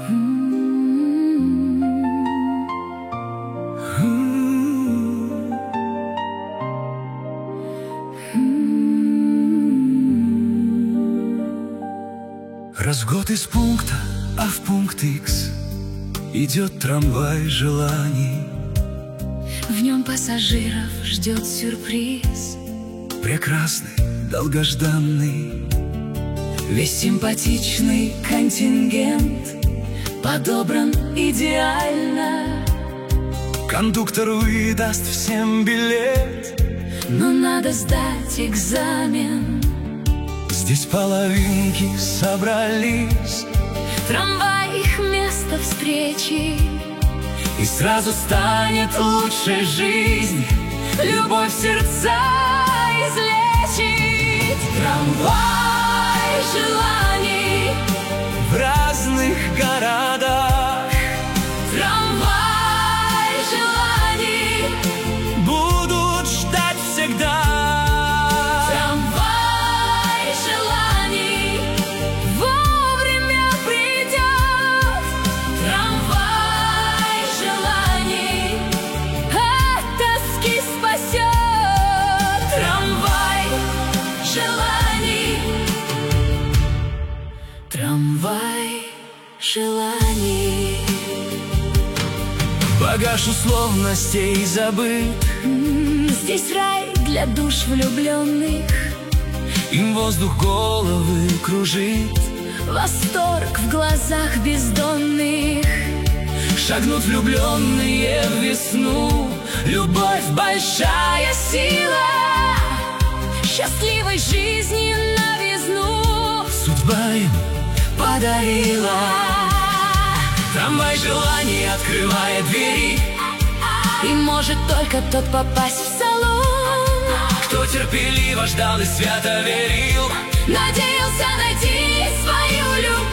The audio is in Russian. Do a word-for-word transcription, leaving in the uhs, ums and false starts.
Раз в год из пункта А в пункт Икс идет трамвай желаний. В нем пассажиров ждет сюрприз, прекрасный, долгожданный. Весь симпатичный контингент подобран идеально. Кондуктор выдаст всем билет, но надо сдать экзамен. Здесь половинки собрались, трамвай их место встречи, и сразу станет лучше жизнь, любовь сердца излечит. Трамвай желаний в разных городах, трамвай желаний будут ждать всегда. Трамвай желаний. Багаж условностей забыт, здесь рай для душ влюбленных. Им воздух головы кружит, восторг в глазах бездонных. Шагнут влюбленные в весну, любовь большая сила, счастливой жизни новизну судьба им подарила. Трамвай желаний открывает двери, и может только тот попасть в салон, кто терпеливо ждал и свято верил, надеялся найти свою любовь.